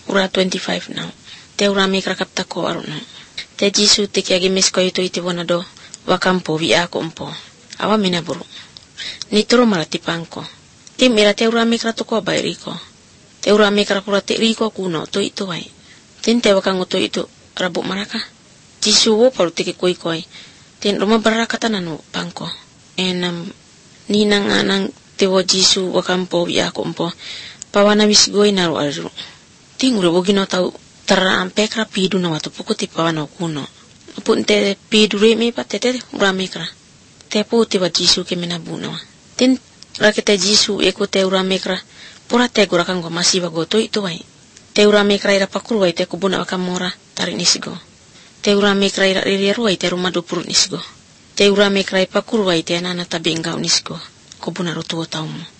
ura 25 now. Te ura mikra kapta ko aru no. Te Jisu te kia gimis ko ito iti wana do wakampo vi ako umpo. Awa minaburu. Nituro malatipangko. Tim ira te ura mikra to ko bai riko. Te ura mikra kura te riko kuno to ito wai. Tin te wakango to ito rabu maraka. Jisu wo palu tiki koi koi. Tin roma barakata nanu pangko. Ninang anang te wo Jisu wakampo vi ako umpo. Pawana wisigoi naru aru. Ting ura bogino tau terampekra pidu na watu pukuti pawana kuno. Pun te pidu remi pa te ura mikra. Te puti wa Jisu ke minabu na wa. Tin rakete Jisu eko te ura mikra. Pura te gurakan go masiwa go to ito wai. Te ura mikra ira pakuru wai te kubuna wakamora tarik nisigo. Te ura mikra ira ririaru wai te rumah dupuru nisigo. Te ura mikra ira pakuru wai te anana tabengau nisigo. Kubuna rotuo taumu.